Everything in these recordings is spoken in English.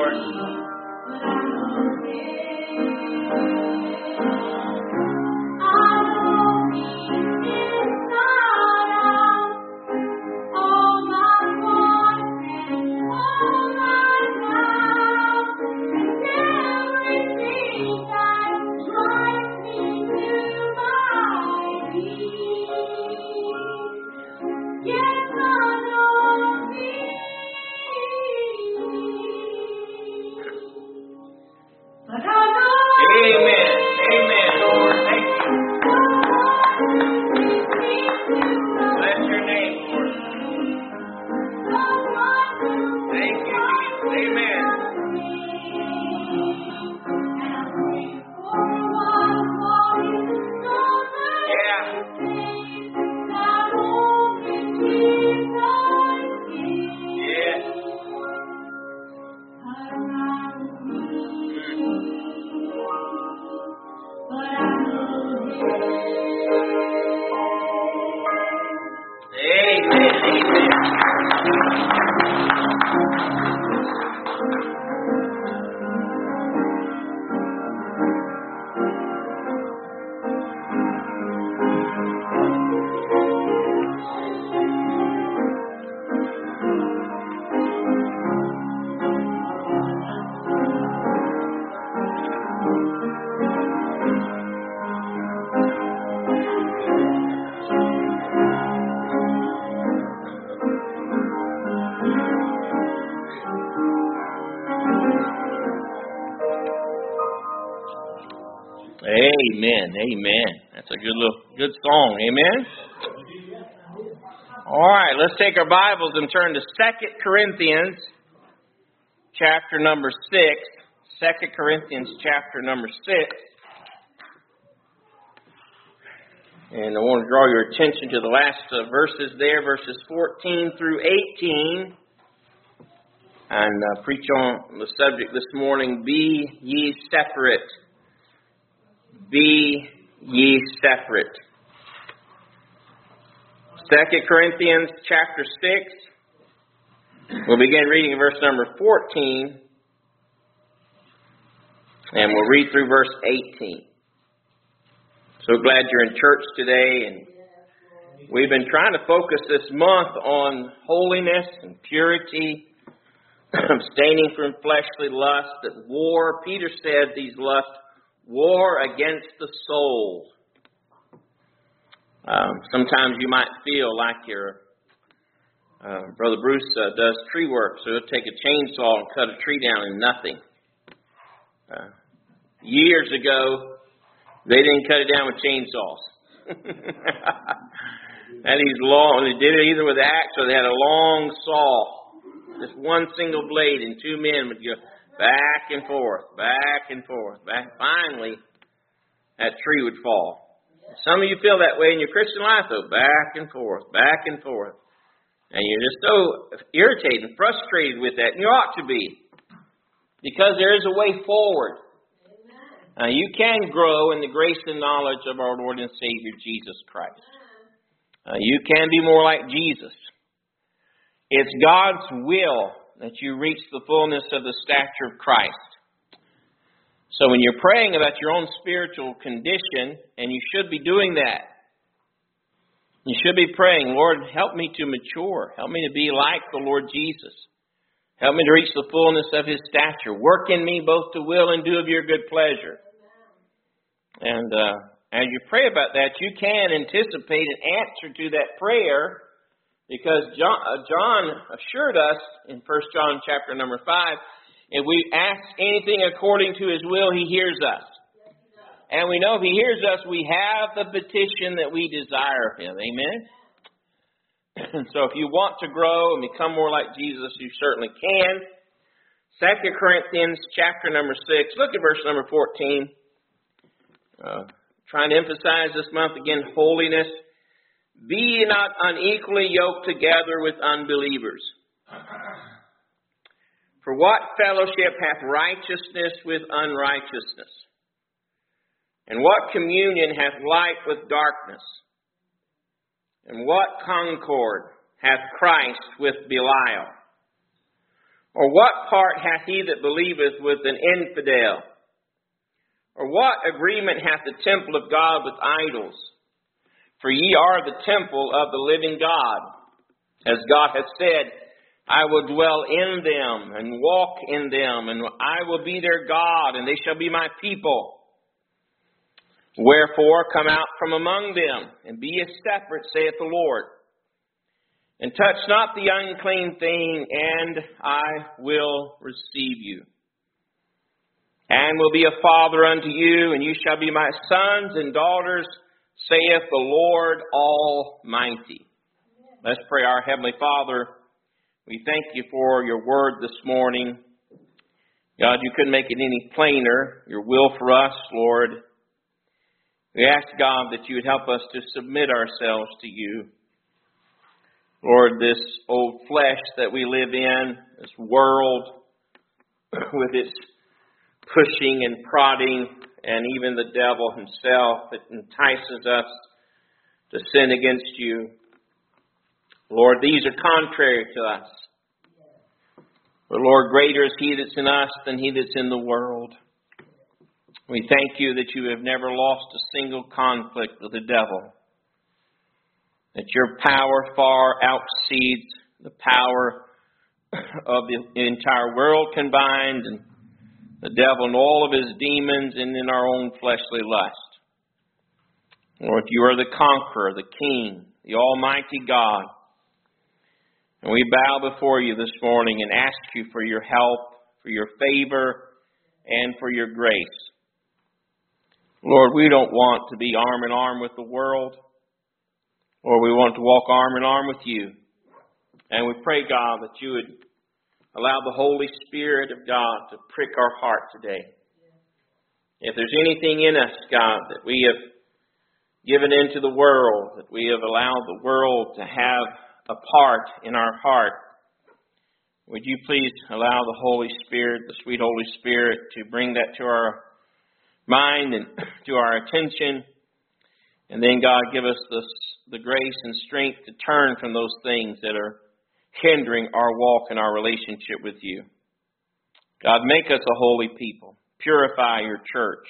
Amen. That's a good song. Amen. All right, let's take our Bibles and turn to 2 Corinthians chapter number 6. 2 Corinthians chapter number 6. And I want to draw your attention to the last verses there, verses 14 through 18. And preach on the subject this morning, Be ye separate. Be ye separate. 2 Corinthians chapter 6. We'll begin reading in verse number 14. And we'll read through verse 18. So glad you're in church today. And we've been trying to focus this month on holiness and purity, abstaining from fleshly lust, that war, Peter said, these lusts war against the soul. Sometimes you might feel like your Brother Bruce does tree work, so he'll take a chainsaw and cut a tree down in nothing. Years ago, they didn't cut it down with chainsaws. And he's long. They did it either with an axe or they had a long saw, just one single blade, and two men would go back and forth, back and forth. Finally, that tree would fall. Some of you feel that way in your Christian life, though. Back and forth, back and forth. And you're just so irritated and frustrated with that. And you ought to be. Because there is a way forward. You can grow in the grace and knowledge of our Lord and Savior, Jesus Christ. You can be more like Jesus. It's God's will that you reach the fullness of the stature of Christ. So when you're praying about your own spiritual condition, and you should be doing that, you should be praying, Lord, help me to mature. Help me to be like the Lord Jesus. Help me to reach the fullness of His stature. Work in me both to will and do of your good pleasure. And as you pray about that, you can anticipate an answer to that prayer, because John assured us in 1 John chapter number 5, if we ask anything according to His will, He hears us. And we know if He hears us, we have the petition that we desire of Him. Amen? So if you want to grow and become more like Jesus, you certainly can. 2 Corinthians chapter number 6. Look at verse number 14. Trying to emphasize this month again, holiness. Be ye not unequally yoked together with unbelievers. For what fellowship hath righteousness with unrighteousness? And what communion hath light with darkness? And what concord hath Christ with Belial? Or what part hath he that believeth with an infidel? Or what agreement hath the temple of God with idols? For ye are the temple of the living God. As God hath said, I will dwell in them and walk in them, and I will be their God, and they shall be my people. Wherefore come out from among them, and be ye separate, saith the Lord. And touch not the unclean thing, and I will receive you. And will be a father unto you, and you shall be my sons and daughters, saith the Lord Almighty. Let's pray. Our Heavenly Father, we thank you for your word this morning. God, you couldn't make it any plainer, your will for us, Lord. We ask, God, that you would help us to submit ourselves to you. Lord, this old flesh that we live in, this world with its pushing and prodding, and even the devil himself that entices us to sin against you. Lord, these are contrary to us. But Lord, greater is he that's in us than he that's in the world. We thank you that you have never lost a single conflict with the devil. That your power far exceeds the power of the entire world combined, and the devil and all of his demons, and in our own fleshly lust. Lord, you are the conqueror, the King, the Almighty God. And we bow before you this morning and ask you for your help, for your favor, and for your grace. Lord, we don't want to be arm in arm with the world. Lord, we want to walk arm in arm with you. And we pray, God, that you would allow the Holy Spirit of God to prick our heart today. If there's anything in us, God, that we have given into the world, that we have allowed the world to have a part in our heart, would you please allow the Holy Spirit, the sweet Holy Spirit, to bring that to our mind and to our attention. And then, God, give us the grace and strength to turn from those things that are hindering our walk and our relationship with you. God, make us a holy people. Purify your church.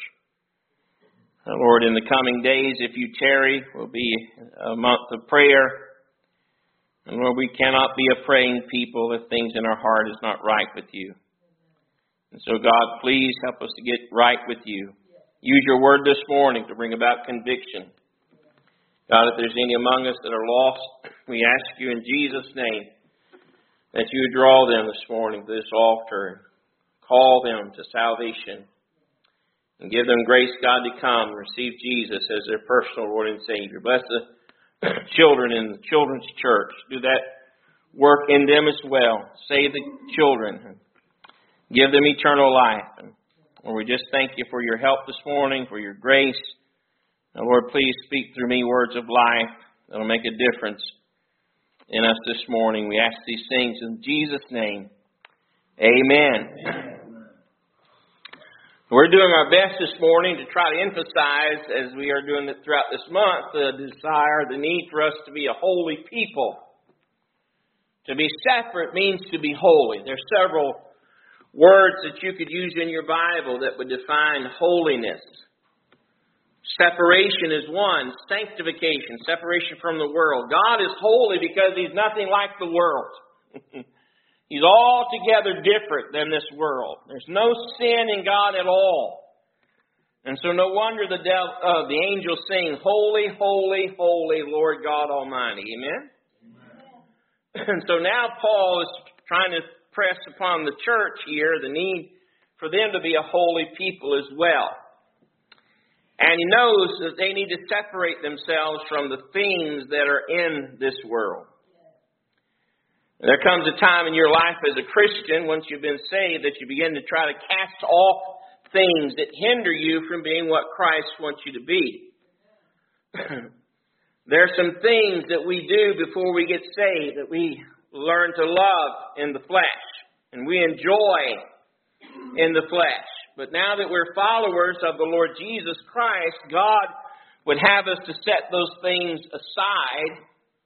Lord, in the coming days, if you tarry, will be a month of prayer. And Lord, we cannot be a praying people if things in our heart is not right with you. And so, God, please help us to get right with you. Use your word this morning to bring about conviction. God, if there's any among us that are lost, we ask you in Jesus' name that you would draw them this morning to this altar and call them to salvation. And give them grace, God, to come and receive Jesus as their personal Lord and Savior. Bless the children in the children's church. Do that work in them as well. Save the children. And give them eternal life. And Lord, we just thank you for your help this morning, for your grace. And Lord, please speak through me words of life that will make a difference in us this morning. We ask these things in Jesus' name. Amen. Amen. We're doing our best this morning to try to emphasize, as we are doing it throughout this month, the desire, the need for us to be a holy people. To be separate means to be holy. There are several words that you could use in your Bible that would define holiness. Separation is one. Sanctification, separation from the world. God is holy because He's nothing like the world. He's altogether different than this world. There's no sin in God at all. And so no wonder the angels sing, Holy, holy, holy, Lord God Almighty. Amen? Amen. And so now Paul is trying to press upon the church here the need for them to be a holy people as well. And he knows that they need to separate themselves from the things that are in this world. There comes a time in your life as a Christian, once you've been saved, that you begin to try to cast off things that hinder you from being what Christ wants you to be. There are some things that we do before we get saved that we learn to love in the flesh, and we enjoy in the flesh. But now that we're followers of the Lord Jesus Christ, God would have us to set those things aside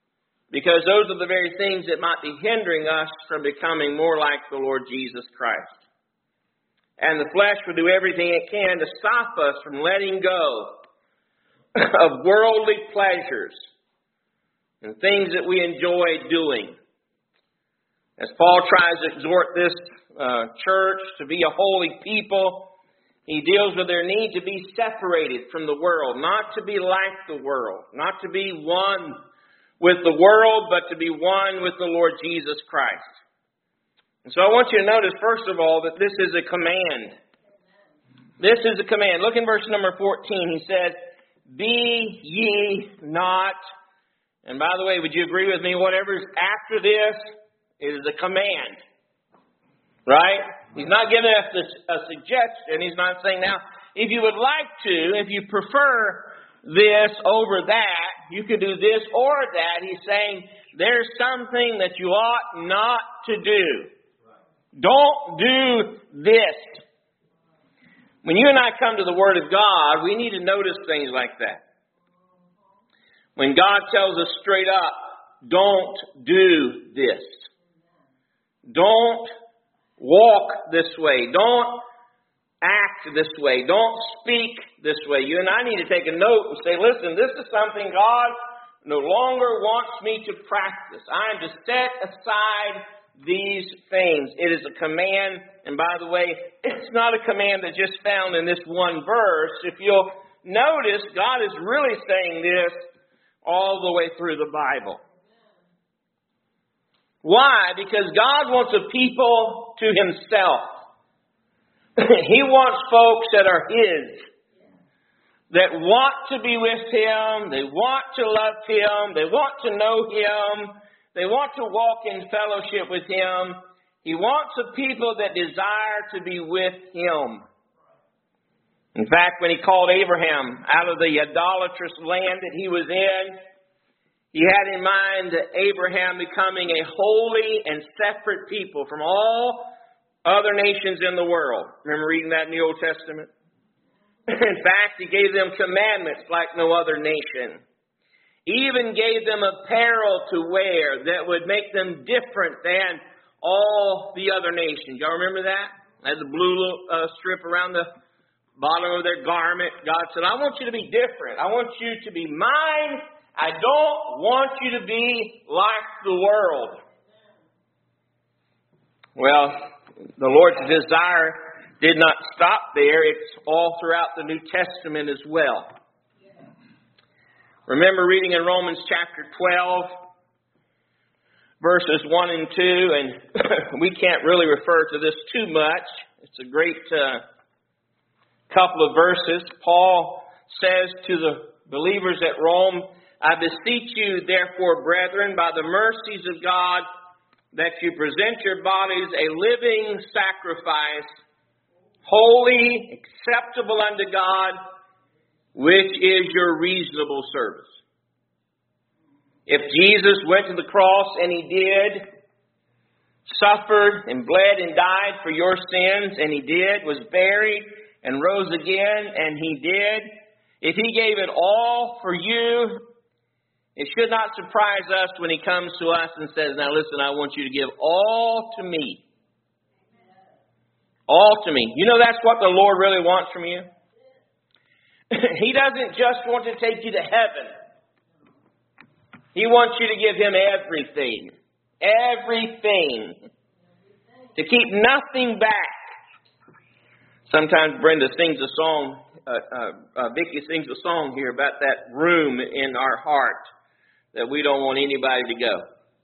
because those are the very things that might be hindering us from becoming more like the Lord Jesus Christ. And the flesh will do everything it can to stop us from letting go of worldly pleasures and things that we enjoy doing. As Paul tries to exhort this church to be a holy people, he deals with their need to be separated from the world, not to be like the world, not to be one with the world, but to be one with the Lord Jesus Christ. And so I want you to notice, first of all, that this is a command. This is a command. Look in verse number 14. He says, "Be ye not," and by the way, would you agree with me, whatever's after this is a command. Right? He's not giving us a suggestion. He's not saying, now, if you would like to, if you prefer this over that, you could do this or that. He's saying, there's something that you ought not to do. Don't do this. When you and I come to the Word of God, we need to notice things like that. When God tells us straight up, don't do this. Don't walk this way. Don't act this way. Don't speak this way. You and I need to take a note and say, listen, this is something God no longer wants me to practice. I am to set aside these things. It is a command. And by the way, it's not a command that's just found in this one verse. If you'll notice, God is really saying this all the way through the Bible. Why? Because God wants a people to Himself. He wants folks that are His, that want to be with Him, they want to love Him, they want to know Him, they want to walk in fellowship with Him. He wants a people that desire to be with Him. In fact, when He called Abraham out of the idolatrous land that he was in, He had in mind Abraham becoming a holy and separate people from all other nations in the world. Remember reading that in the Old Testament? In fact, He gave them commandments like no other nation. He even gave them apparel to wear that would make them different than all the other nations. Y'all remember that? They had the blue strip around the bottom of their garment. God said, I want you to be different. I want you to be mine. I don't want you to be like the world. Well, the Lord's desire did not stop there. It's all throughout the New Testament as well. Remember reading in Romans chapter 12, verses 1 and 2, and we can't really refer to this too much. It's a great couple of verses. Paul says to the believers at Rome, I beseech you, therefore, brethren, by the mercies of God, that you present your bodies a living sacrifice, holy, acceptable unto God, which is your reasonable service. If Jesus went to the cross, and He did, suffered and bled and died for your sins, and He did, was buried and rose again, and He did, if He gave it all for you, it should not surprise us when He comes to us and says, now listen, I want you to give all to me. All to me. You know that's what the Lord really wants from you? He doesn't just want to take you to heaven. He wants you to give Him everything. Everything. To keep nothing back. Sometimes Brenda sings a song, Vicki sings a song here about that room in our heart that we don't want anybody to go.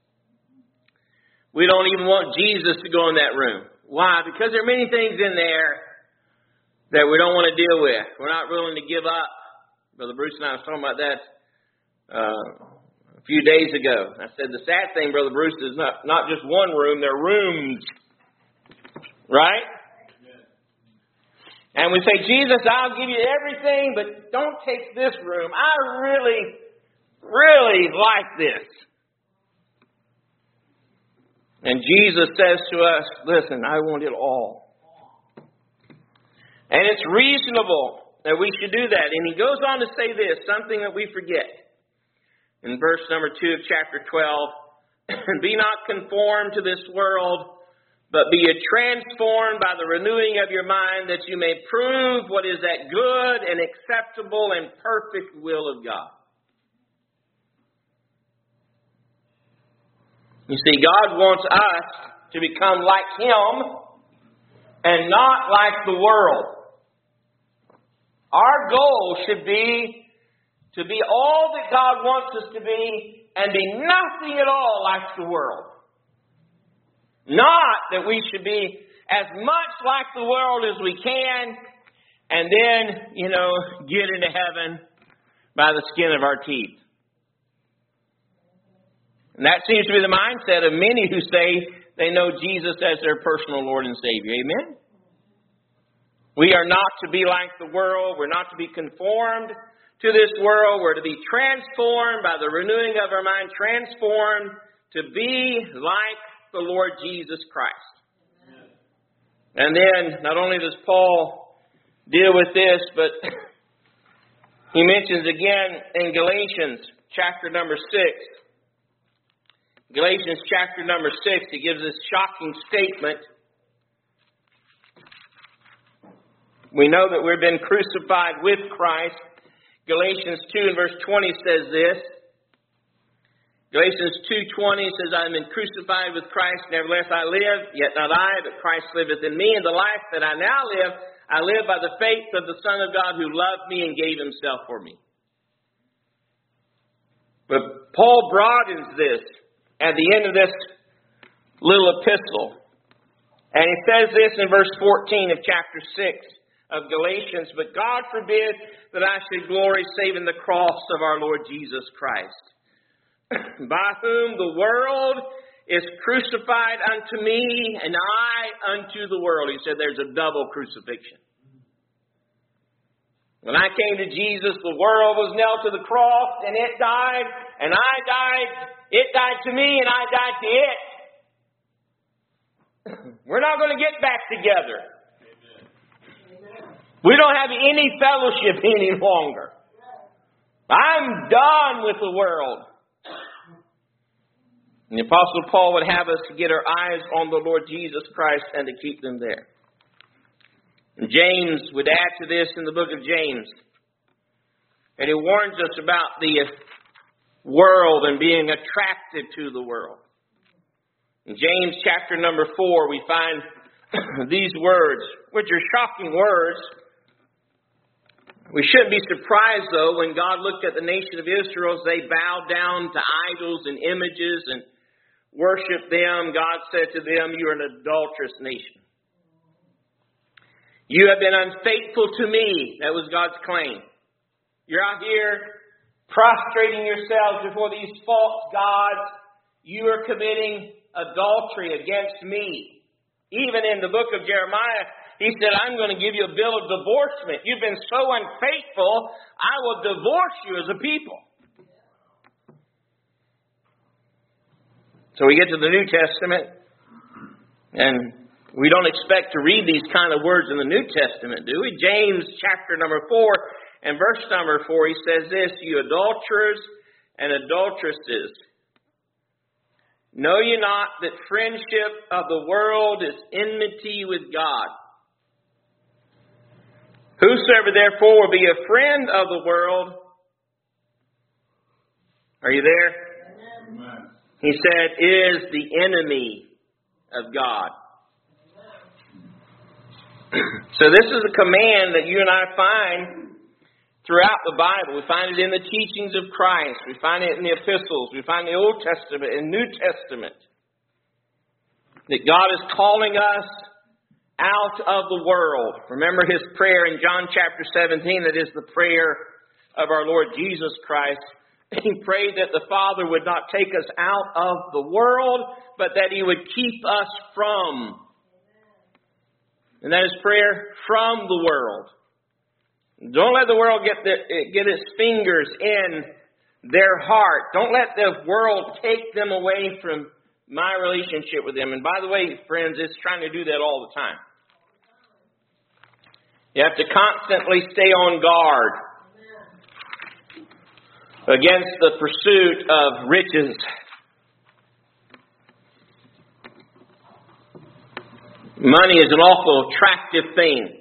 We don't even want Jesus to go in that room. Why? Because there are many things in there that we don't want to deal with. We're not willing to give up. Brother Bruce and I was talking about that a few days ago. I said the sad thing, Brother Bruce, is not just one room, they're rooms. Right? And we say, Jesus, I'll give you everything, but don't take this room. I really like this. And Jesus says to us, listen, I want it all. And it's reasonable that we should do that. And He goes on to say this, something that we forget. in verse number 2 of chapter 12, be not conformed to this world, but be ye transformed by the renewing of your mind, that you may prove what is that good and acceptable and perfect will of God. You see, God wants us to become like Him and not like the world. Our goal should be to be all that God wants us to be and be nothing at all like the world. Not that we should be as much like the world as we can and then, get into heaven by the skin of our teeth. And that seems to be the mindset of many who say they know Jesus as their personal Lord and Savior. Amen? We are not to be like the world. We're not to be conformed to this world. We're to be transformed by the renewing of our mind, transformed to be like the Lord Jesus Christ. Amen. And then, not only does Paul deal with this, but he mentions again in Galatians chapter number 6. Galatians chapter number 6, he gives this shocking statement. We know that we've been crucified with Christ. Galatians 2 and verse 20 says this. Galatians 2:20 says, I am crucified with Christ, nevertheless I live, yet not I, but Christ liveth in me. And the life that I now live, I live by the faith of the Son of God who loved me and gave himself for me. But Paul broadens this at the end of this little epistle. And he says this in verse 14 of chapter 6 of Galatians, but God forbid that I should glory save in the cross of our Lord Jesus Christ, by whom the world is crucified unto me, and I unto the world. He said there's a double crucifixion. When I came to Jesus, the world was nailed to the cross, and it died, and I died. It died to me, and I died to it. We're not going to get back together. Amen. We don't have any fellowship any longer. I'm done with the world. And the Apostle Paul would have us to get our eyes on the Lord Jesus Christ and to keep them there. And James would add to this in the book of James. And he warns us about the world and being attracted to the world. In James chapter number 4, we find these words, which are shocking words. We shouldn't be surprised, though, when God looked at the nation of Israel as they bowed down to idols and images and worshiped them. God said to them, you are an adulterous nation. You have been unfaithful to me. That was God's claim. You're out here prostrating yourselves before these false gods. You are committing adultery against me. Even in the book of Jeremiah, he said, I'm going to give you a bill of divorcement. You've been so unfaithful, I will divorce you as a people. So we get to the New Testament, and we don't expect to read these kind of words in the New Testament, do we? James chapter number 4 and verse number 4, he says this, you adulterers and adulteresses, know ye not that friendship of the world is enmity with God? Whosoever therefore will be a friend of the world, are you there? Amen. He said, is the enemy of God. So this is a command that you and I find throughout the Bible. We find it in the teachings of Christ. We find it in the epistles. We find it in the Old Testament and New Testament. That God is calling us out of the world. Remember his prayer in John chapter 17, that is the prayer of our Lord Jesus Christ. He prayed that the Father would not take us out of the world, but that he would keep us from. And that is prayer from the world. Don't let the world get its fingers in their heart. Don't let the world take them away from my relationship with them. And by the way, friends, it's trying to do that all the time. You have to constantly stay on guard. against the pursuit of riches. Money is an awful attractive thing.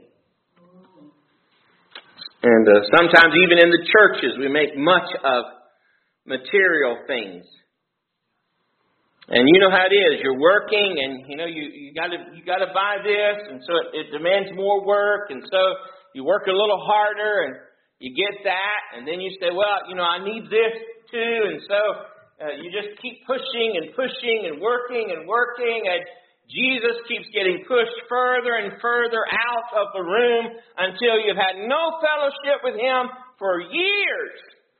And sometimes even in the churches we make much of material things. And you know how it is. You're working and you gotta buy this, and so it demands more work, and so you work a little harder and you get that, and then you say, well, I need this too, and so you just keep pushing and pushing and working, and Jesus keeps getting pushed further and further out of the room until you've had no fellowship with Him for years.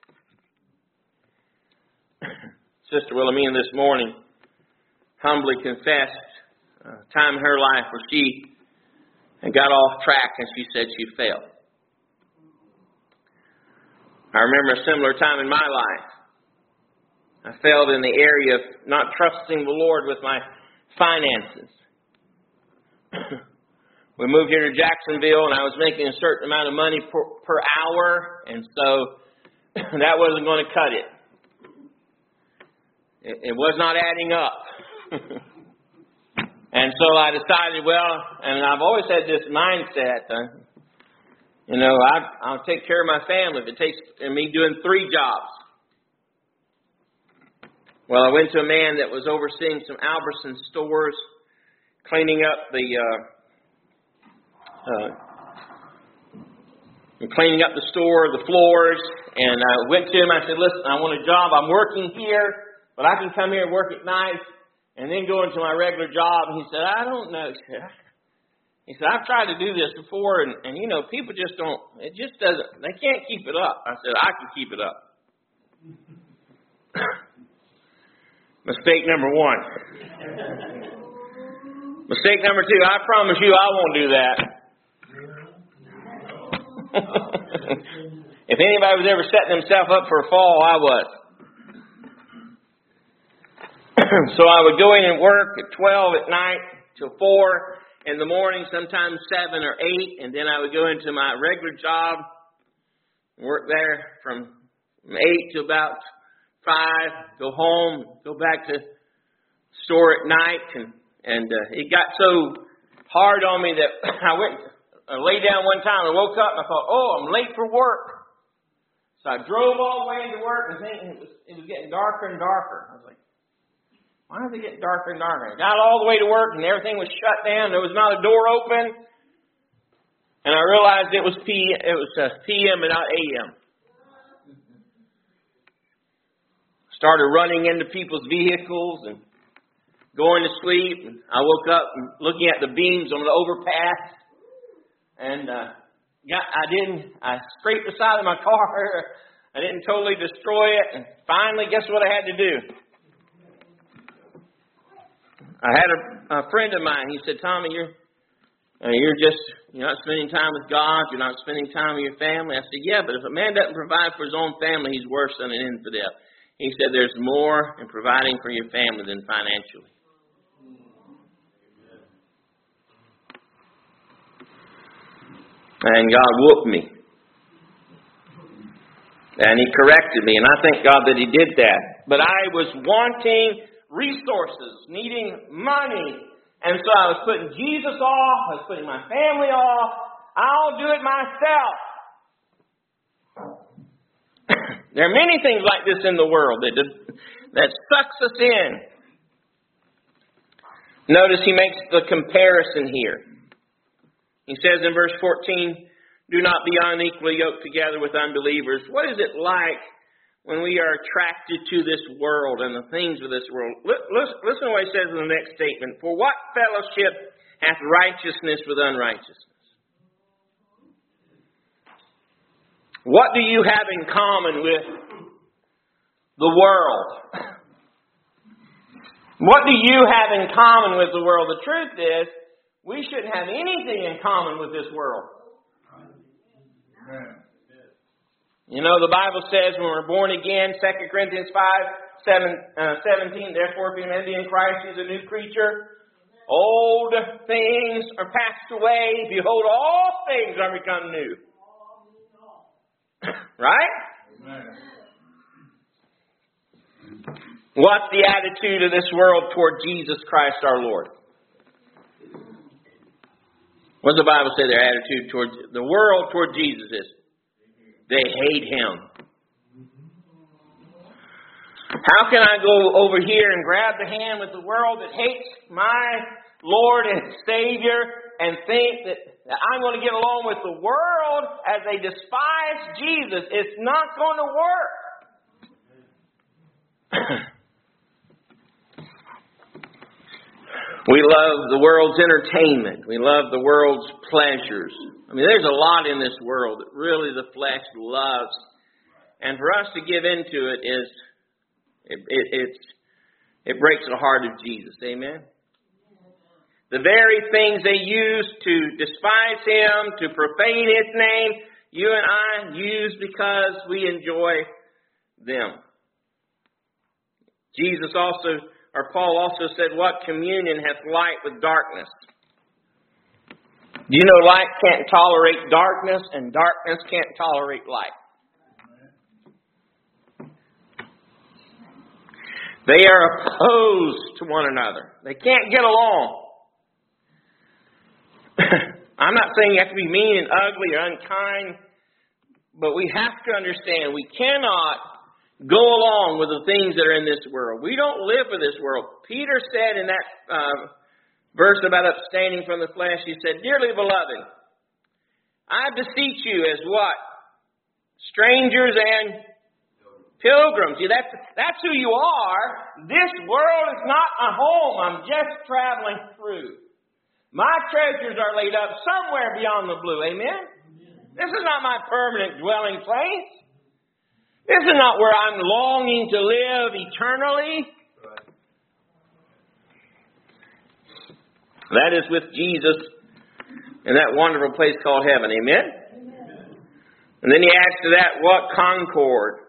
Sister Wilhelmina this morning humbly confessed a time in her life where she got off track, and she said she fell. I remember a similar time in my life. I failed in the area of not trusting the Lord with my finances. We moved here to Jacksonville, and I was making a certain amount of money per hour, and so that wasn't going to cut it. It was not adding up. And so I decided, and I've always had this mindset, I'll take care of my family if it takes me doing 3 jobs. Well, I went to a man that was overseeing some Albertsons stores, cleaning up the store, the floors, and I went to him. I said, listen, I want a job. I'm working here, but I can come here and work at night and then go into my regular job. And he said, I don't know. He said, I've tried to do this before, and people just don't, it just doesn't, they can't keep it up. I said, I can keep it up. Mistake number 1. Mistake number 2, I promise you I won't do that. If anybody was ever setting himself up for a fall, I was. So I would go in and work at 12 at night till 4 in the morning, sometimes 7 or 8, and then I would go into my regular job, work there from 8 to about 5, go home, go back to store at night, and it got so hard on me that I lay down one time and woke up and I thought, I'm late for work. So I drove all the way to work and it was getting darker and darker. I was like, why is it getting darker and darker? I got all the way to work and everything was shut down. There was not a door open. And I realized it was PM and not AM. Started running into people's vehicles and going to sleep. And I woke up and looking at the beams on the overpass. And I scraped the side of my car. I didn't totally destroy it. And finally, guess what I had to do? I had a friend of mine. He said, Tommy, you're not spending time with God. You're not spending time with your family. I said, yeah, but if a man doesn't provide for his own family, he's worse than an infidel. He said, there's more in providing for your family than financially. And God whooped me. And He corrected me. And I thank God that He did that. But I was wanting resources, needing money. And so I was putting Jesus off. I was putting my family off. I'll do it myself. There are many things like this in the world that sucks us in. Notice he makes the comparison here. He says in verse 14, do not be unequally yoked together with unbelievers. What is it like when we are attracted to this world and the things of this world? Listen to what he says in the next statement. For what fellowship hath righteousness with unrighteousness? What do you have in common with the world? What do you have in common with the world? The truth is, we shouldn't have anything in common with this world. You know, the Bible says when we're born again, 2 Corinthians 5:17, therefore if any man be in Christ, he is a new creature. Old things are passed away. Behold, all things are become new. Right? What's the attitude of this world toward Jesus Christ our Lord? What does the Bible say their attitude towards the world toward Jesus is? They hate Him. How can I go over here and grab the hand with the world that hates my Lord and Savior and think that I'm going to get along with the world as they despise Jesus? It's not going to work. We love the world's entertainment. We love the world's pleasures. I mean, there's a lot in this world that really the flesh loves. And for us to give into it is, it breaks the heart of Jesus. Amen? The very things they use to despise Him, to profane His name, you and I use because we enjoy them. Paul also said, what communion hath light with darkness? Do you know light can't tolerate darkness, and darkness can't tolerate light? They are opposed to one another. They can't get along. I'm not saying you have to be mean and ugly or unkind, but we have to understand we cannot go along with the things that are in this world. We don't live for this world. Peter said in that verse about abstaining from the flesh, he said, dearly beloved, I beseech you as what? Strangers and pilgrims. See, that's who you are. This world is not a home. I'm just traveling through. My treasures are laid up somewhere beyond the blue. Amen? This is not my permanent dwelling place. This is not where I'm longing to live eternally. That is with Jesus in that wonderful place called heaven. Amen? Amen. And then he adds to that, what concord,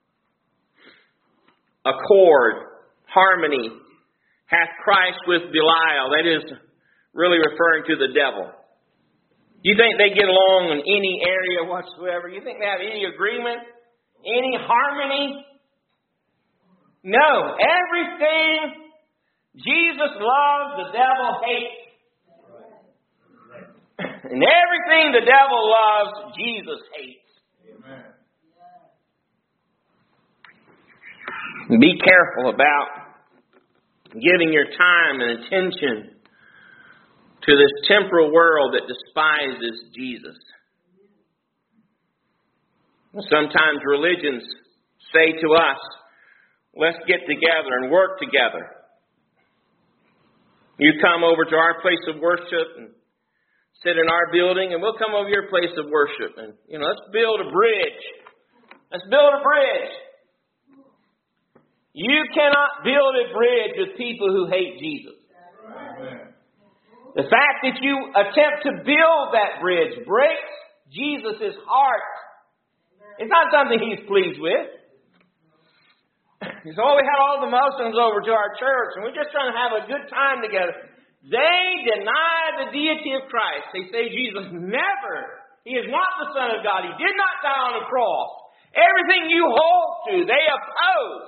accord, harmony hath Christ with Belial. That is really referring to the devil. You think they get along in any area whatsoever? You think they have any agreement? Any harmony? No. Everything Jesus loves, the devil hates. And everything the devil loves, Jesus hates. Amen. Be careful about giving your time and attention to this temporal world that despises Jesus. Sometimes religions say to us, let's get together and work together. You come over to our place of worship and sit in our building, and we'll come over your place of worship. And, let's build a bridge. Let's build a bridge. You cannot build a bridge with people who hate Jesus. Amen. The fact that you attempt to build that bridge breaks Jesus' heart. It's not something He's pleased with. So we had all the Muslims over to our church, and we're just trying to have a good time together. They deny the deity of Christ. They say Jesus never. He is not the Son of God. He did not die on a cross. Everything you hold to, they oppose.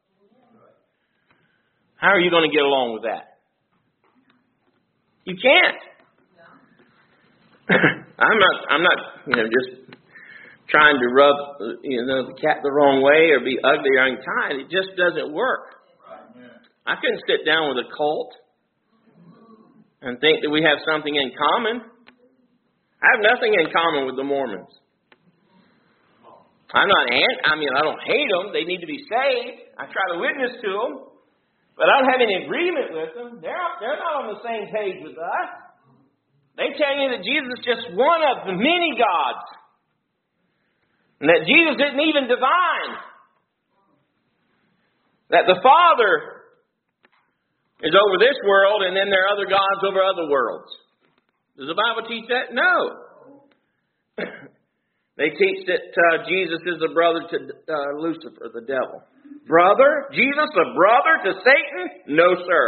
How are you going to get along with that? You can't. I'm not, just trying to rub, the cat the wrong way or be ugly or unkind. It just doesn't work. I couldn't sit down with a cult and think that we have something in common. I have nothing in common with the Mormons. I don't hate them. They need to be saved. I try to witness to them. But I don't have any agreement with them. They're not on the same page with us. They tell you that Jesus is just one of the many gods. And that Jesus isn't even divine. That the Father is over this world and then there are other gods over other worlds. Does the Bible teach that? No. They teach that Jesus is a brother to Lucifer, the devil. Brother? Jesus a brother to Satan? No, sir.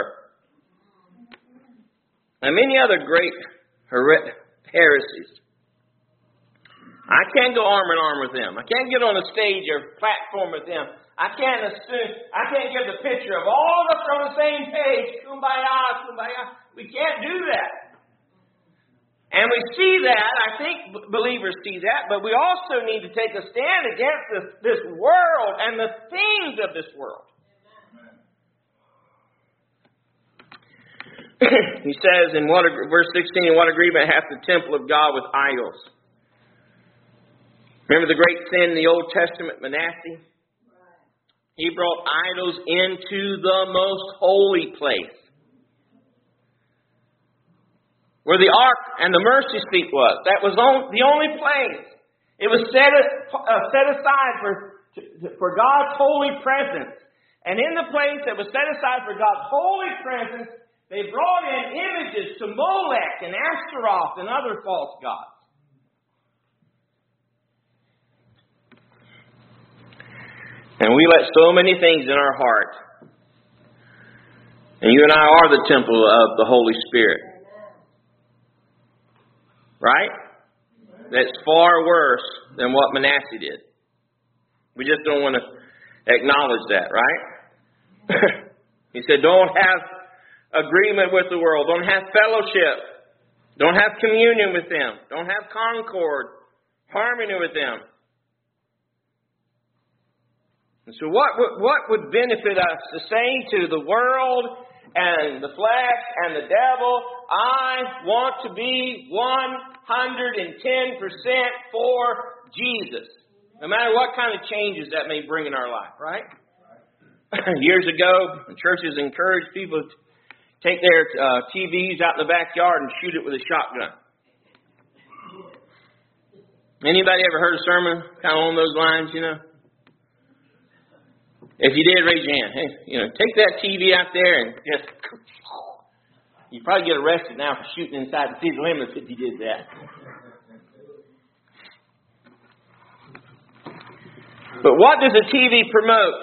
And many other great heresies. I can't go arm in arm with them. I can't get on a stage or platform with them. I can't give the picture of all of us on the same page. Kumbaya, kumbaya. We can't do that. And we see that, I think believers see that, but we also need to take a stand against this world and the things of this world. He says in verse 16, in what agreement hath the temple of God with idols? Remember the great sin in the Old Testament, Manasseh? He brought idols into the most holy place, where the ark and the mercy seat was. That was the only place. It was set aside for God's holy presence. And in the place that was set aside for God's holy presence, they brought in images to Molech and Ashtaroth and other false gods. And we let so many things in our heart. And you and I are the temple of the Holy Spirit. Right? That's far worse than what Manasseh did. We just don't want to acknowledge that, right? He said, don't have agreement with the world. Don't have fellowship. Don't have communion with them. Don't have concord, harmony with them. And so what would benefit us to say to the world and the flesh and the devil, I want to be 110% for Jesus. No matter what kind of changes that may bring in our life, right? Years ago, churches encouraged people to take their TVs out in the backyard and shoot it with a shotgun. Anybody ever heard a sermon kind of along those lines, you know? If you did, raise your hand. Hey, take that TV out there and just... You'd probably get arrested now for shooting inside the city limits if you did that. But what does a TV promote?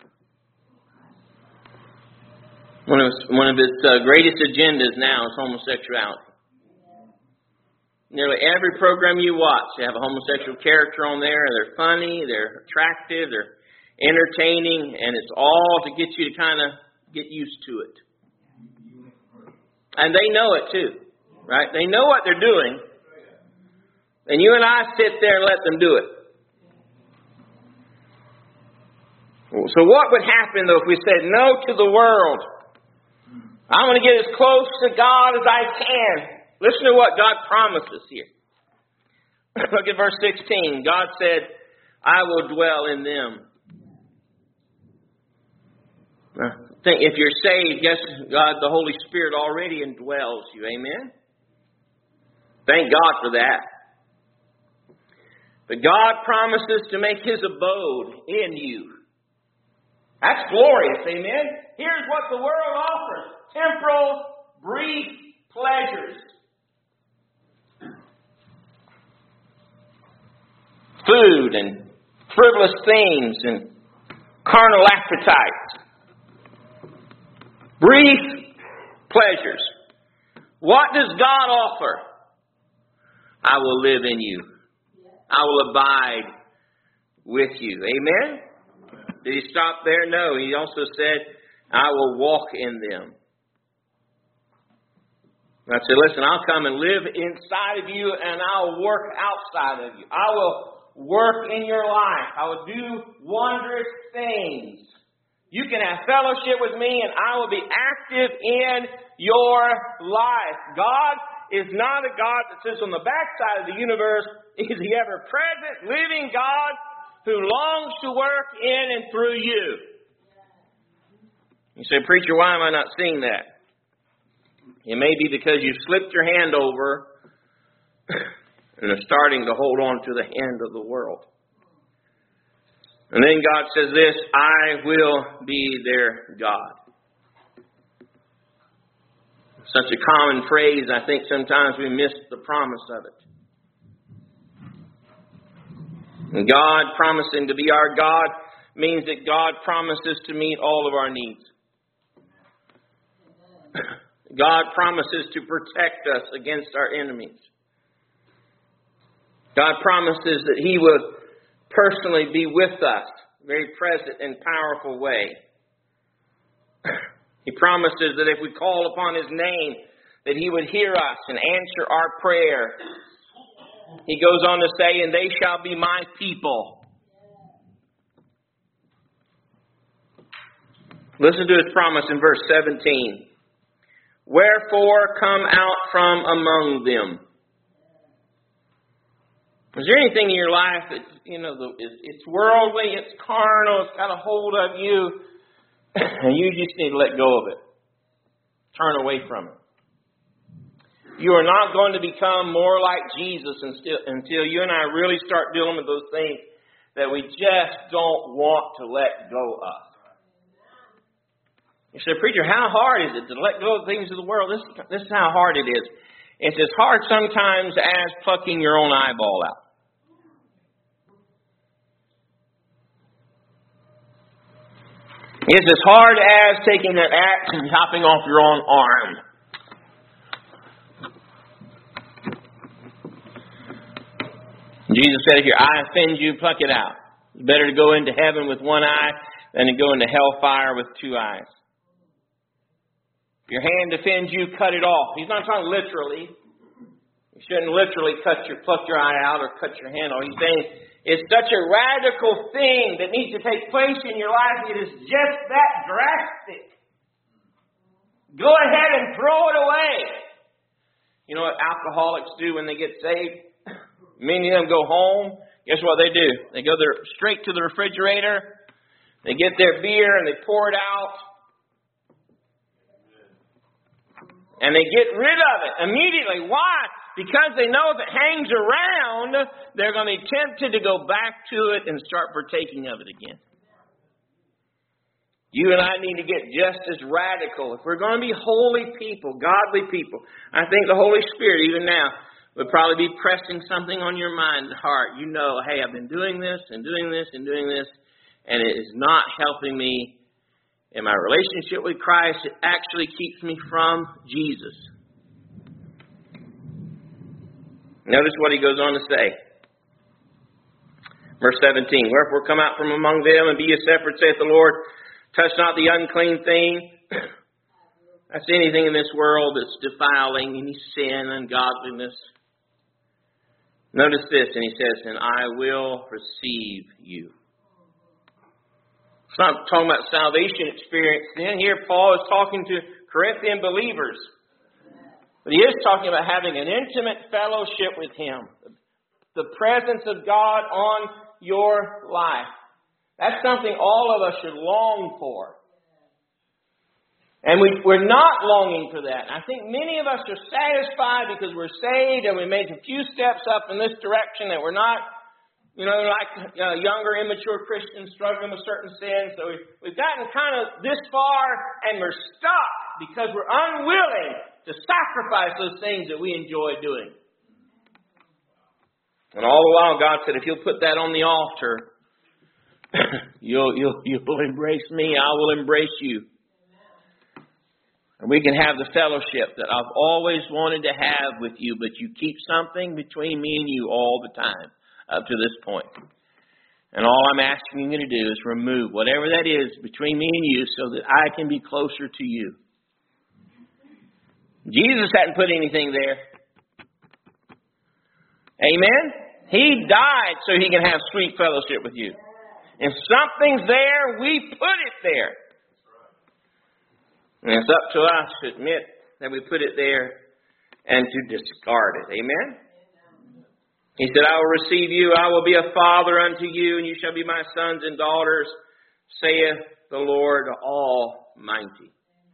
One of its greatest agendas now is homosexuality. Nearly every program you watch, they have a homosexual character on there. They're funny, they're attractive, they're entertaining, and it's all to get you to kind of get used to it. And they know it too, right? They know what they're doing. And you and I sit there and let them do it. So what would happen, though, if we said no to the world? I'm going to get as close to God as I can. Listen to what God promises here. Look at verse 16. God said, I will dwell in them. If you're saved, guess God, the Holy Spirit already indwells you. Amen? Thank God for that. But God promises to make His abode in you. That's glorious. Amen? Here's what the world offers. Temporal, brief pleasures. Food and frivolous things and carnal appetites. Brief pleasures. What does God offer? I will live in you. I will abide with you. Amen? Did He stop there? No. He also said, I will walk in them. I said, listen, I'll come and live inside of you and I'll work outside of you. I will work in your life. I will do wondrous things. You can have fellowship with me and I will be active in your life. God is not a God that sits on the backside of the universe. He's the ever-present, living God who longs to work in and through you. You say, preacher, why am I not seeing that? It may be because you slipped your hand over and are starting to hold on to the hand of the world. And then God says this, I will be their God. Such a common phrase, I think sometimes we miss the promise of it. And God promising to be our God means that God promises to meet all of our needs. God promises to protect us against our enemies. God promises that He will personally be with us very present and powerful way. He promises that if we call upon His name, that He would hear us and answer our prayer. He goes on to say, and they shall be my people. Listen to His promise in verse 17. Wherefore come out from among them. Is there anything in your life that, it's worldly, it's carnal, it's got a hold of you, and you just need to let go of it. Turn away from it. You are not going to become more like Jesus until you and I really start dealing with those things that we just don't want to let go of. You say, preacher, how hard is it to let go of things of the world? This is how hard it is. It's as hard sometimes as plucking your own eyeball out. It's as hard as taking that axe and chopping off your own arm. Jesus said, if your eye offends you, pluck it out. It's better to go into heaven with one eye than to go into hellfire with two eyes. If your hand offends you, cut it off. He's not talking literally. You shouldn't literally pluck your eye out or cut your hand off. He's saying it's such a radical thing that needs to take place in your life. It is just that drastic. Go ahead and throw it away. You know what alcoholics do when they get saved? Many of them go home. Guess what they do? They go straight to the refrigerator. They get their beer and they pour it out. And they get rid of it immediately. Why? Because they know if it hangs around, they're going to be tempted to go back to it and start partaking of it again. You and I need to get just as radical. If we're going to be holy people, godly people, I think the Holy Spirit, even now, would probably be pressing something on your mind and heart. You know, hey, I've been doing this and doing this and doing this, and it is not helping me in my relationship with Christ. It actually keeps me from Jesus. Notice what he goes on to say. Verse 17, wherefore come out from among them and be ye separate, saith the Lord. Touch not the unclean thing. That's anything in this world that's defiling, any sin, ungodliness. Notice this, and he says, and I will receive you. It's not talking about salvation experience. Then here Paul is talking to Corinthian believers. But he is talking about having an intimate fellowship with Him. The presence of God on your life. That's something all of us should long for. And we're not longing for that. I think many of us are satisfied because we're saved and we made a few steps up in this direction that we're not, like younger, immature Christians struggling with certain sins. So we've gotten kind of this far and we're stuck because we're unwilling to sacrifice those things that we enjoy doing. And all the while God said, if you'll put that on the altar, you'll embrace me, I will embrace you. And we can have the fellowship that I've always wanted to have with you, but you keep something between me and you all the time up to this point. And all I'm asking you to do is remove whatever that is between me and you so that I can be closer to you. Jesus hadn't put anything there. Amen? He died so He can have sweet fellowship with you. If something's there, we put it there. And it's up to us to admit that we put it there and to discard it. Amen? He said, I will receive you, I will be a father unto you, and you shall be my sons and daughters, saith the Lord Almighty.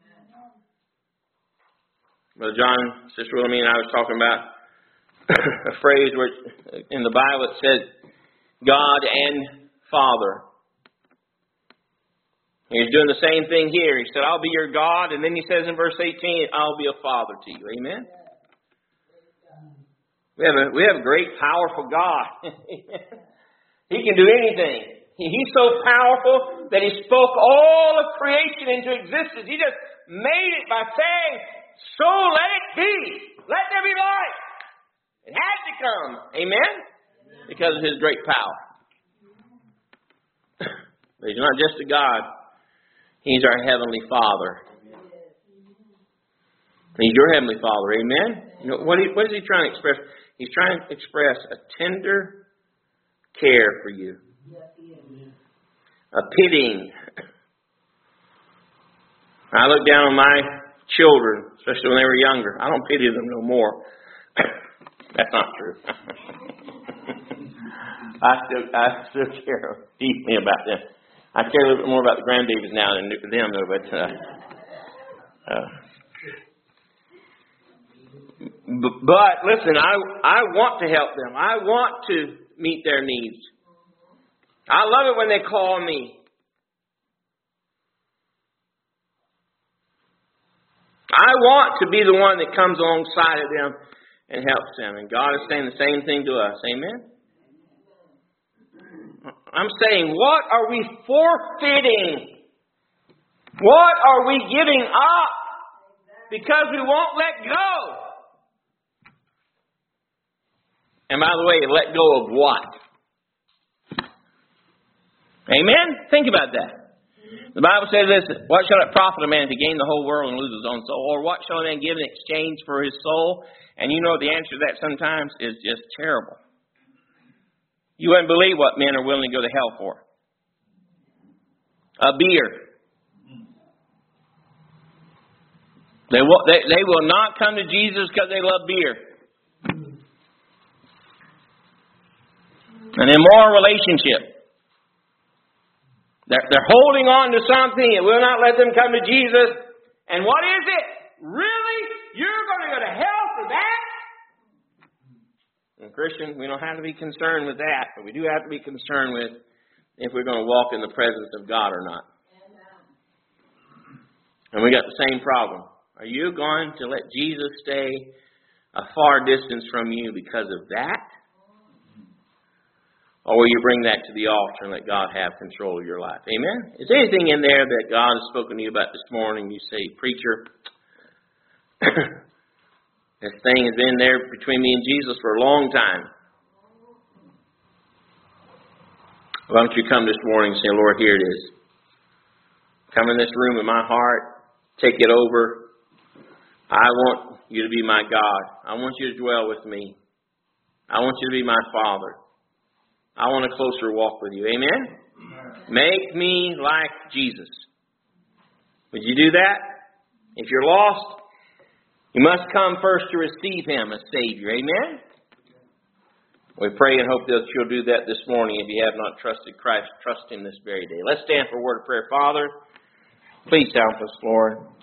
Brother John, Sister Wilhelmine and I was talking about a phrase where in the Bible it said, God and Father. He's doing the same thing here. He said, I'll be your God. And then he says in verse 18, I'll be a father to you. Amen? We have a great, powerful God. He can do anything. He's so powerful that He spoke all of creation into existence. He just made it by saying, so let it be. Let there be light. It had to come. Amen? Because of His great power. But He's not just a God. He's our Heavenly Father. He's your Heavenly Father. Amen? You know, what is He trying to express? He's trying to express a tender care for you. A pitying. I look down on my children, especially when they were younger. I don't pity them no more. That's not true. I still care deeply about them. I care a little bit more about the grandbabies now than them, though. But listen, I want to help them. I want to meet their needs. I love it when they call me. I want to be the one that comes alongside of them and helps them. And God is saying the same thing to us. Amen? I'm saying, what are we forfeiting? What are we giving up? Because we won't let go. And by the way, let go of what? Amen? Think about that. The Bible says this, what shall it profit a man to gain the whole world and lose his own soul? Or what shall a man give in exchange for his soul? And you know the answer to that sometimes is just terrible. You wouldn't believe what men are willing to go to hell for. A beer. They will not come to Jesus because they love beer. An immoral relationship. They're holding on to something and will not let them come to Jesus. And what is it? Really? You're going to go to hell for that? And Christian, we don't have to be concerned with that, but we do have to be concerned with if we're going to walk in the presence of God or not. And we got the same problem. Are you going to let Jesus stay a far distance from you because of that? Or will you bring that to the altar and let God have control of your life? Amen? Is there anything in there that God has spoken to you about this morning? You say, preacher, this thing has been there between me and Jesus for a long time. Why don't you come this morning and say, Lord, here it is. Come in this room in my heart. Take it over. I want you to be my God. I want you to dwell with me. I want you to be my Father. I want a closer walk with you. Amen? Make me like Jesus. Would you do that? If you're lost, you must come first to receive Him as Savior. Amen? We pray and hope that you'll do that this morning. If you have not trusted Christ, trust Him this very day. Let's stand for a word of prayer. Father, please help us, Lord.